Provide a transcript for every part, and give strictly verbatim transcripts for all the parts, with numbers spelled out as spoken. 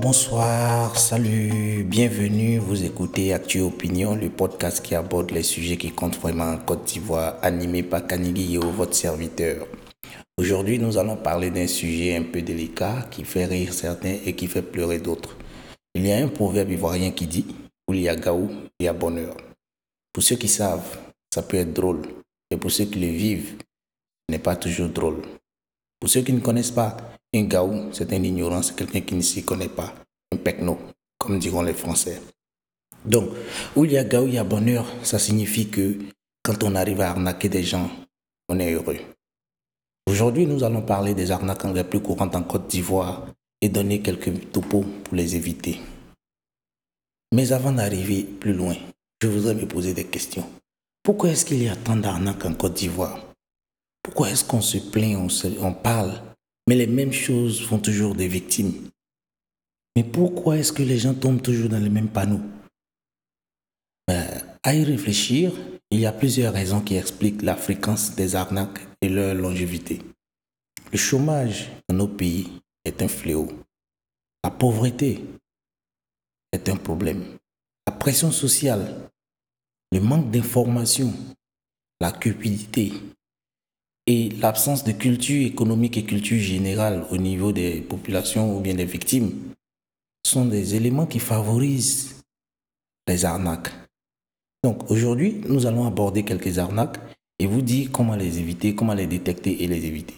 bonsoir, salut, bienvenue, vous écoutez Actu Opinion, le podcast qui aborde les sujets qui comptent vraiment en Côte d'Ivoire, animé par Kanigui Yo, votre serviteur. Aujourd'hui, nous allons parler d'un sujet un peu délicat qui fait rire certains et qui fait pleurer d'autres. Il y a un proverbe ivoirien qui dit « Où il y a gaou, il y a bonheur ». Pour ceux qui savent, ça peut être drôle, et pour ceux qui le vivent, ce n'est pas toujours drôle. Pour ceux qui ne connaissent pas, un gaou, c'est un ignorant, c'est quelqu'un qui ne s'y connaît pas. Un pecno, comme diront les Français. Donc, où il y a gaou, il y a bonheur, ça signifie que quand on arrive à arnaquer des gens, on est heureux. Aujourd'hui, nous allons parler des arnaques les plus courantes en Côte d'Ivoire et donner quelques topos pour les éviter. Mais avant d'arriver plus loin, je voudrais me poser des questions. Pourquoi est-ce qu'il y a tant d'arnaques en Côte d'Ivoire ? Pourquoi est-ce qu'on se plaint, on, se, on parle, mais les mêmes choses font toujours des victimes? Mais pourquoi est-ce que les gens tombent toujours dans les mêmes panneaux? ben, À y réfléchir, il y a plusieurs raisons qui expliquent la fréquence des arnaques et leur longévité. Le chômage dans nos pays est un fléau. La pauvreté est un problème. La pression sociale, le manque d'information, la cupidité et l'absence de culture économique et culture générale au niveau des populations ou bien des victimes sont des éléments qui favorisent les arnaques. Donc aujourd'hui, nous allons aborder quelques arnaques et vous dire comment les éviter, comment les détecter et les éviter.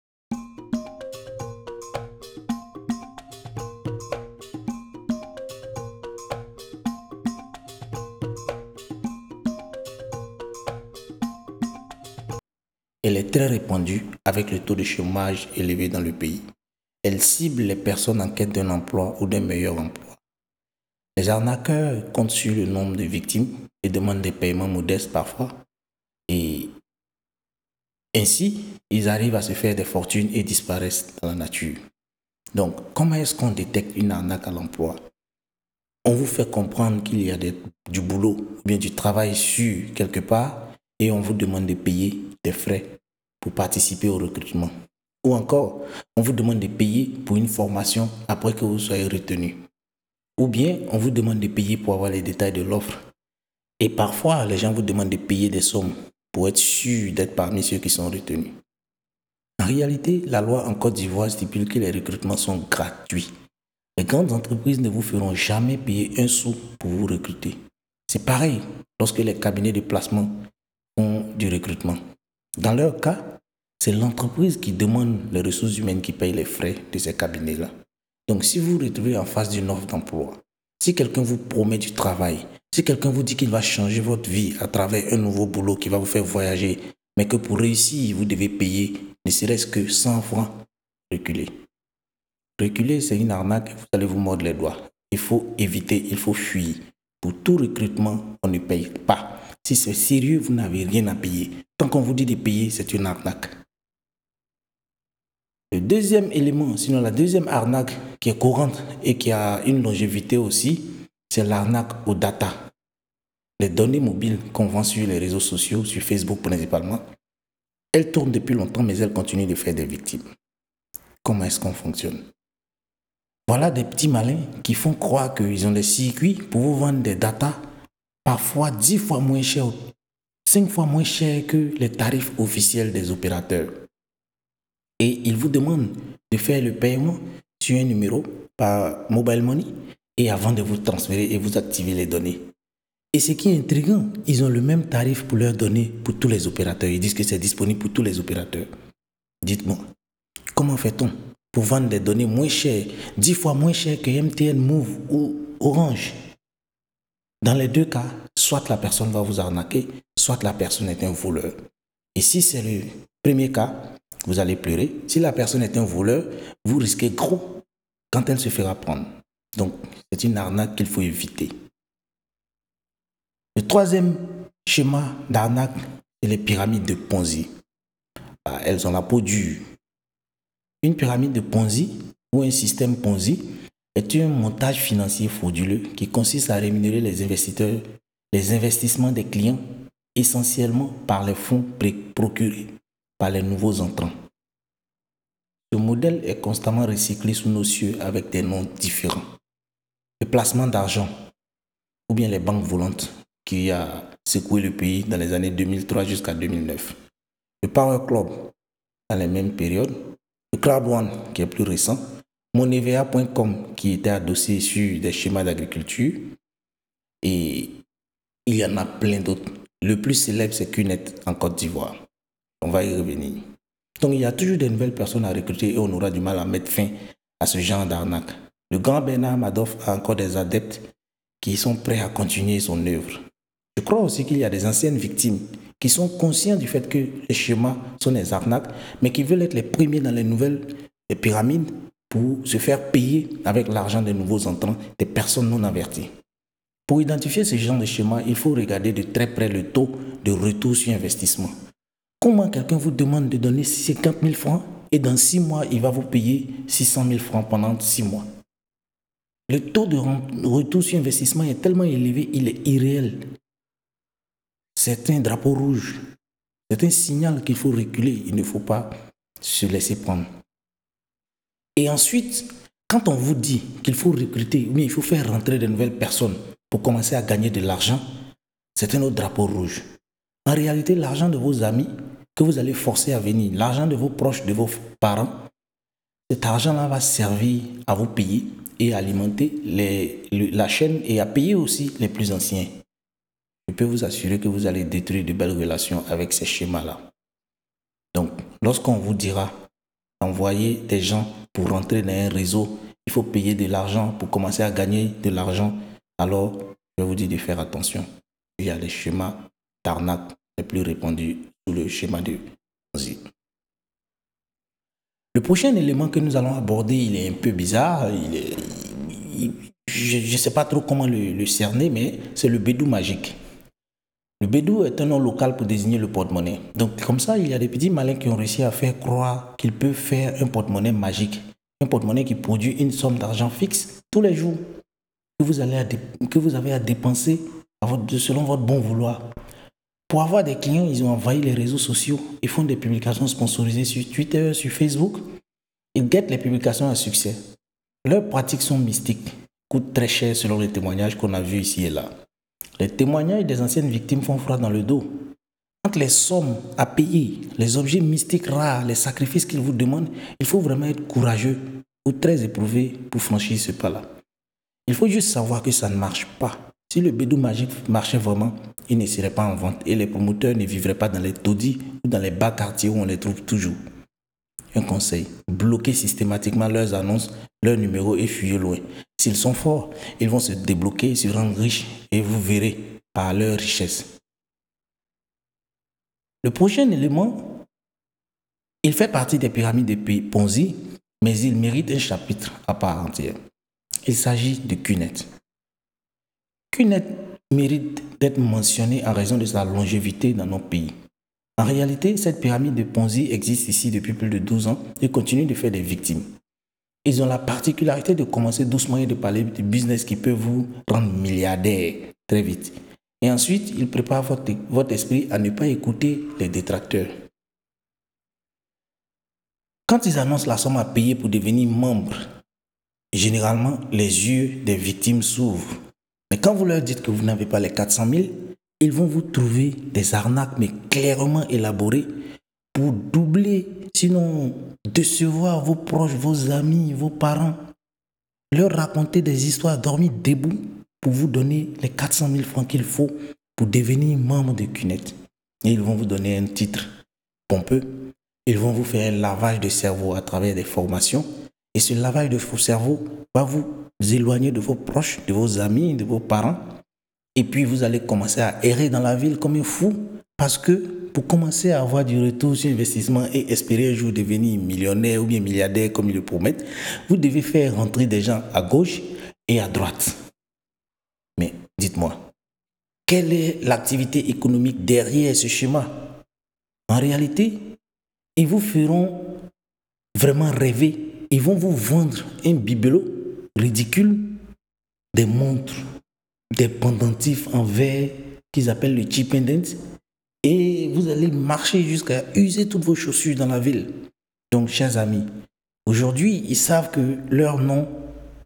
Elle est très répandue avec le taux de chômage élevé dans le pays. Elle cible les personnes en quête d'un emploi ou d'un meilleur emploi. Les arnaqueurs comptent sur le nombre de victimes et demandent des paiements modestes parfois. Et ainsi, ils arrivent à se faire des fortunes et disparaissent dans la nature. Donc, comment est-ce qu'on détecte une arnaque à l'emploi? On vous fait comprendre qu'il y a des, du boulot ou bien du travail sûr quelque part et on vous demande de payer des frais pour participer au recrutement. Ou encore, on vous demande de payer pour une formation après que vous soyez retenu. Ou bien, on vous demande de payer pour avoir les détails de l'offre. Et parfois, les gens vous demandent de payer des sommes pour être sûr d'être parmi ceux qui sont retenus. En réalité, la loi en Côte d'Ivoire stipule que les recrutements sont gratuits. Les grandes entreprises ne vous feront jamais payer un sou pour vous recruter. C'est pareil lorsque les cabinets de placement font du recrutement. Dans leur cas, c'est l'entreprise qui demande les ressources humaines qui paye les frais de ces cabinets-là. Donc, si vous vous retrouvez en face d'une offre d'emploi, si quelqu'un vous promet du travail, si quelqu'un vous dit qu'il va changer votre vie à travers un nouveau boulot qui va vous faire voyager, mais que pour réussir, vous devez payer ne serait-ce que cent francs, reculez. Reculer, c'est une arnaque, vous allez vous mordre les doigts. Il faut éviter, il faut fuir. Pour tout recrutement, on ne paye pas. Si c'est sérieux, vous n'avez rien à payer. Tant qu'on vous dit de payer, c'est une arnaque. Le deuxième élément, sinon la deuxième arnaque qui est courante et qui a une longévité aussi, c'est l'arnaque aux data. Les données mobiles qu'on vend sur les réseaux sociaux, sur Facebook principalement, elles tournent depuis longtemps, mais elles continuent de faire des victimes. Comment est-ce qu'on fonctionne? Voilà des petits malins qui font croire qu'ils ont des circuits pour vous vendre des datas parfois dix fois moins cher, cinq fois moins cher que les tarifs officiels des opérateurs. Et ils vous demandent de faire le paiement sur un numéro par mobile money et avant de vous transférer et vous activer les données. Et ce qui est intriguant, ils ont le même tarif pour leurs données pour tous les opérateurs. Ils disent que c'est disponible pour tous les opérateurs. Dites-moi, comment fait-on pour vendre des données moins chères, dix fois moins chères que M T N, Move ou Orange? Dans les deux cas, soit la personne va vous arnaquer, soit la personne est un voleur. Et si c'est le premier cas, vous allez pleurer. Si la personne est un voleur, vous risquez gros quand elle se fera prendre. Donc, c'est une arnaque qu'il faut éviter. Le troisième schéma d'arnaque, c'est les pyramides de Ponzi. Elles ont la peau dure. Une pyramide de Ponzi ou un système Ponzi est un montage financier frauduleux qui consiste à rémunérer les investisseurs, les investissements des clients essentiellement par les fonds procurés par les nouveaux entrants. Ce modèle est constamment recyclé sous nos cieux avec des noms différents. le placement d'argent ou bien les banques volantes qui a secoué le pays dans les années deux mille trois jusqu'à deux mille neuf. Le Power Club dans les mêmes périodes. Le Crowd One qui est plus récent. Monevea point com qui était adossé sur des schémas d'agriculture. Et il y en a plein d'autres. Le plus célèbre, c'est Q net en Côte d'Ivoire. On va y revenir. Donc, il y a toujours de nouvelles personnes à recruter et on aura du mal à mettre fin à ce genre d'arnaque. Le grand Bernard Madoff a encore des adeptes qui sont prêts à continuer son œuvre. Je crois aussi qu'il y a des anciennes victimes qui sont conscients du fait que les schémas sont des arnaques, mais qui veulent être les premiers dans les nouvelles pyramides pour se faire payer avec l'argent des nouveaux entrants, des personnes non averties. Pour identifier ce genre de schéma, il faut regarder de très près le taux de retour sur investissement. Comment quelqu'un vous demande de donner cinquante mille francs et dans six mois, il va vous payer six cent mille francs pendant six mois? Le taux de retour sur investissement est tellement élevé, il est irréel. C'est un drapeau rouge. C'est un signal qu'il faut reculer. Il ne faut pas se laisser prendre. Et ensuite, quand on vous dit qu'il faut recruter, oui, il faut faire rentrer de nouvelles personnes pour commencer à gagner de l'argent, c'est un autre drapeau rouge. En réalité, l'argent de vos amis que vous allez forcer à venir, l'argent de vos proches, de vos parents, cet argent-là va servir à vous payer et à alimenter les, la chaîne et à payer aussi les plus anciens. Je peux vous assurer que vous allez détruire de belles relations avec ces schémas-là. Donc, lorsqu'on vous dira d'envoyer des gens pour rentrer dans un réseau, il faut payer de l'argent pour commencer à gagner de l'argent, alors je vous dis de faire attention. Il y a les schémas d'arnaque les plus répandus sous le schéma de Ponzi. Le prochain élément que nous allons aborder, il est un peu bizarre. Il est, il, je ne sais pas trop comment le, le cerner, mais c'est le bédou magique. Le bédou est un nom local pour désigner le porte-monnaie. Donc comme ça, il y a des petits malins qui ont réussi à faire croire qu'ils peuvent faire un porte-monnaie magique. Un porte-monnaie qui produit une somme d'argent fixe tous les jours que vous, allez à dé- que vous avez à dépenser à votre, selon votre bon vouloir. Pour avoir des clients, ils ont envahi les réseaux sociaux. Ils font des publications sponsorisées sur Twitter, sur Facebook. Ils guettent les publications à succès. Leurs pratiques sont mystiques, coûtent très cher selon les témoignages qu'on a vus ici et là. Les témoignages des anciennes victimes font froid dans le dos. Entre les sommes à payer, les objets mystiques rares, les sacrifices qu'ils vous demandent, il faut vraiment être courageux ou très éprouvé pour franchir ce pas-là. Il faut juste savoir que ça ne marche pas. Si le bédou magique marchait vraiment, il ne serait pas en vente et les promoteurs ne vivraient pas dans les taudis ou dans les bas quartiers où on les trouve toujours. Un conseil, bloquez systématiquement leurs annonces, leurs numéros et fuyez loin. S'ils sont forts, ils vont se débloquer, se rendre riches et vous verrez par leur richesse. Le prochain élément, il fait partie des pyramides de Ponzi, mais il mérite un chapitre à part entière. Il s'agit de Q net. Q net mérite d'être mentionné en raison de sa longévité dans nos pays. En réalité, cette pyramide de Ponzi existe ici depuis plus de douze ans et continue de faire des victimes. Ils ont la particularité de commencer doucement et de parler de business qui peut vous rendre milliardaire très vite. Et ensuite, ils préparent votre, votre esprit à ne pas écouter les détracteurs. Quand ils annoncent la somme à payer pour devenir membre, généralement, les yeux des victimes s'ouvrent. Mais quand vous leur dites que vous n'avez pas les quatre cent mille, ils vont vous trouver des arnaques, mais clairement élaborées, pour doubler, sinon décevoir vos proches, vos amis, vos parents. Leur raconter des histoires dormir debout pour vous donner les quatre cent mille francs qu'il faut pour devenir membre de Q net. Et ils vont vous donner un titre pompeux. Ils vont vous faire un lavage de cerveau à travers des formations. Et ce lavage de cerveau va vous éloigner de vos proches, de vos amis, de vos parents. Et puis vous allez commencer à errer dans la ville comme un fou. Parce que pour commencer à avoir du retour sur investissement et espérer un jour devenir millionnaire ou bien milliardaire comme ils le promettent, vous devez faire rentrer des gens à gauche et à droite. Mais dites-moi, quelle est l'activité économique derrière ce schéma? En réalité, ils vous feront vraiment rêver. Ils vont vous vendre un bibelot ridicule, des montres, des pendentifs en verre qu'ils appellent le cheap pendant, et vous allez marcher jusqu'à user toutes vos chaussures dans la ville. Donc, chers amis, aujourd'hui, ils savent que leur nom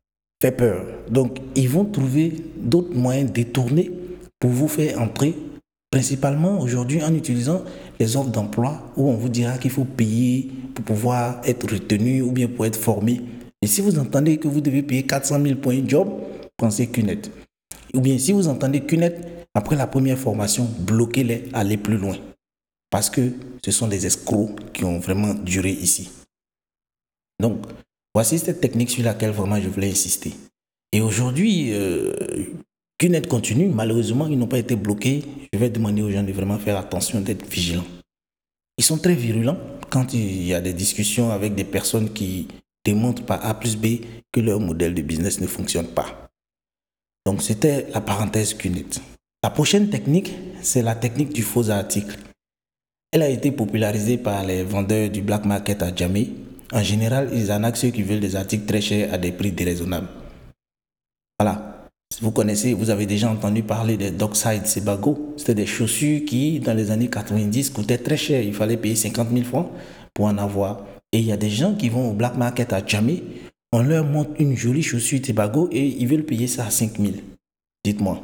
fait peur. Donc, ils vont trouver d'autres moyens détournés pour vous faire entrer, principalement aujourd'hui en utilisant les offres d'emploi où on vous dira qu'il faut payer pour pouvoir être retenu ou bien pour être formé. Et si vous entendez que vous devez payer quatre cent mille pour un job, pensez Q net. Ou bien si vous entendez Q net, après la première formation, bloquez-les, allez plus loin. Parce que ce sont des escrocs qui ont vraiment duré ici. Donc, voici cette technique sur laquelle vraiment je voulais insister. Et aujourd'hui, euh, Q net continue. Malheureusement, ils n'ont pas été bloqués. Je vais demander aux gens de vraiment faire attention, d'être vigilants. Ils sont très virulents quand il y a des discussions avec des personnes qui démontrent par A plus B que leur modèle de business ne fonctionne pas. Donc, c'était la parenthèse Q net. La prochaine technique, c'est la technique du faux article. Elle a été popularisée par les vendeurs du black market à Djamé. En général, ils arnaquent ceux qui veulent des articles très chers à des prix déraisonnables. Voilà. Vous connaissez, vous avez déjà entendu parler des Dockside Sebago. C'était des chaussures qui, dans les années quatre-vingt-dix, coûtaient très cher. Il fallait payer cinquante mille francs pour en avoir. Et il y a des gens qui vont au black market à Djamé. On leur montre une jolie chaussure Sebago et ils veulent payer ça à cinq mille. Dites-moi.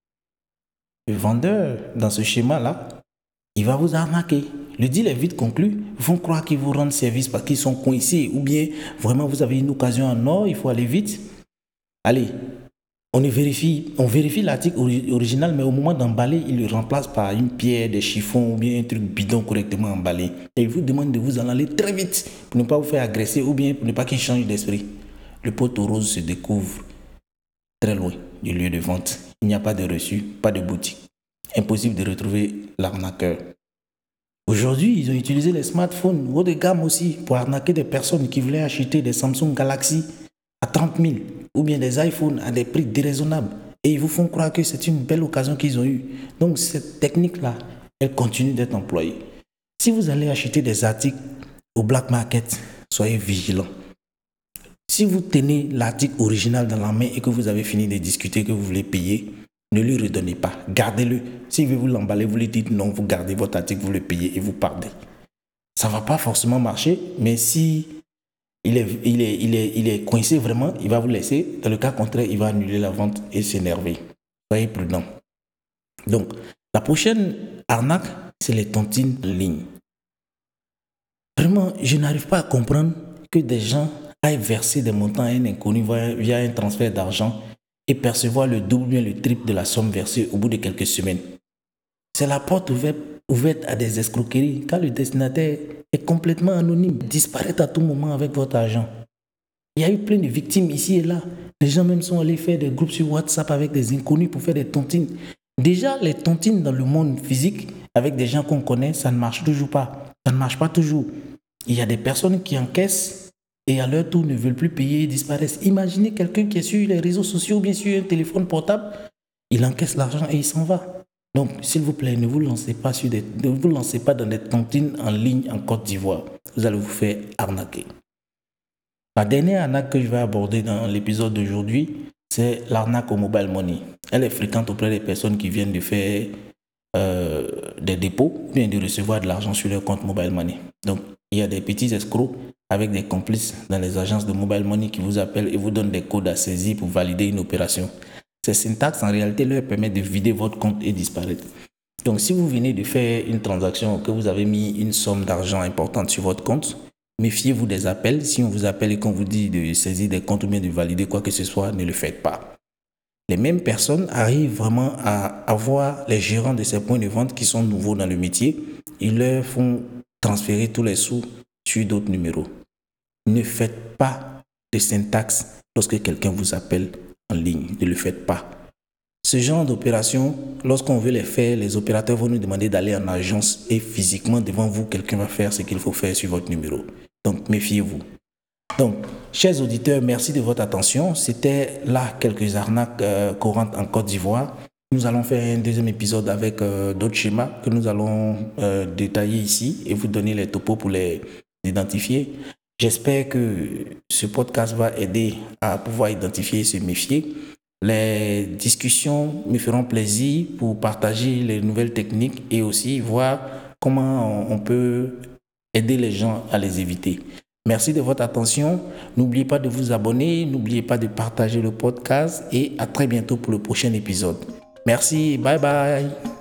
Le vendeur, dans ce schéma-là, il va vous arnaquer. Le deal est vite conclu. Ils vont croire qu'ils vous rendent service parce qu'ils sont coincés. Ou bien, vraiment, vous avez une occasion en or, il faut aller vite. Allez, on vérifie, on vérifie l'article original, mais au moment d'emballer, il le remplace par une pierre, des chiffons ou bien un truc bidon correctement emballé. Et il vous demande de vous en aller très vite pour ne pas vous faire agresser ou bien pour ne pas qu'il change d'esprit. Le pot au rose se découvre très loin du lieu de vente. Il n'y a pas de reçu, pas de boutique. Impossible de retrouver l'arnaqueur. Aujourd'hui, ils ont utilisé les smartphones haut de gamme aussi pour arnaquer des personnes qui voulaient acheter des Samsung Galaxy à trente mille ou bien des iPhones à des prix déraisonnables. Et ils vous font croire que c'est une belle occasion qu'ils ont eue. Donc cette technique-là, elle continue d'être employée. Si vous allez acheter des articles au black market, soyez vigilants. Si vous tenez l'article original dans la main et que vous avez fini de discuter, que vous voulez payer, ne lui redonnez pas, gardez-le. S'il veut vous l'emballer, vous lui dites non, vous gardez votre article, vous le payez et vous partez. Ça ne va pas forcément marcher, mais si il est, il, est, il, est, il est coincé vraiment, il va vous laisser. Dans le cas contraire, il va annuler la vente et s'énerver. Soyez prudents. Donc, la prochaine arnaque, c'est les tontines en ligne. Vraiment, je n'arrive pas à comprendre que des gens aillent verser des montants à un inconnu via un transfert d'argent et percevoir le double, bien le triple de la somme versée au bout de quelques semaines. C'est la porte ouverte, ouverte à des escroqueries car le destinataire est complètement anonyme, disparaît à tout moment avec votre argent. Il y a eu plein de victimes ici et là. Les gens même sont allés faire des groupes sur WhatsApp avec des inconnus pour faire des tontines. Déjà, les tontines dans le monde physique, avec des gens qu'on connaît, ça ne marche toujours pas. Ça ne marche pas toujours. Il y a des personnes qui encaissent et à leur tour ne veulent plus payer et disparaissent. Imaginez quelqu'un qui est sur les réseaux sociaux ou bien sur un téléphone portable, il encaisse l'argent et il s'en va. Donc, s'il vous plaît, ne vous lancez pas, sur des, ne vous lancez pas dans des tontines en ligne en Côte d'Ivoire. Vous allez vous faire arnaquer. La dernière arnaque que je vais aborder dans l'épisode d'aujourd'hui, c'est l'arnaque au mobile money. Elle est fréquente auprès des personnes qui viennent de faire euh, des dépôts ou bien de recevoir de l'argent sur leur compte mobile money. Donc, il y a des petits escrocs avec des complices dans les agences de mobile money qui vous appellent et vous donnent des codes à saisir pour valider une opération. Ces syntaxes, en réalité, leur permettent de vider votre compte et disparaître. Donc, si vous venez de faire une transaction, que vous avez mis une somme d'argent importante sur votre compte, méfiez-vous des appels. Si on vous appelle et qu'on vous dit de saisir des comptes ou bien de valider quoi que ce soit, ne le faites pas. Les mêmes personnes arrivent vraiment à avoir les gérants de ces points de vente qui sont nouveaux dans le métier. Ils leur font transférer tous les sous sur d'autres numéros. Ne faites pas de syntaxe lorsque quelqu'un vous appelle en ligne. Ne le faites pas. Ce genre d'opération, lorsqu'on veut les faire, les opérateurs vont nous demander d'aller en agence et physiquement devant vous, quelqu'un va faire ce qu'il faut faire sur votre numéro. Donc, méfiez-vous. Donc, chers auditeurs, merci de votre attention. C'était là quelques arnaques euh, courantes en Côte d'Ivoire. Nous allons faire un deuxième épisode avec euh, d'autres schémas que nous allons euh, détailler ici et vous donner les topos pour les identifier. J'espère que ce podcast va aider à pouvoir identifier et se méfier. Les discussions me feront plaisir pour partager les nouvelles techniques et aussi voir comment on peut aider les gens à les éviter. Merci de votre attention. N'oubliez pas de vous abonner, n'oubliez pas de partager le podcast et à très bientôt pour le prochain épisode. Merci, bye bye.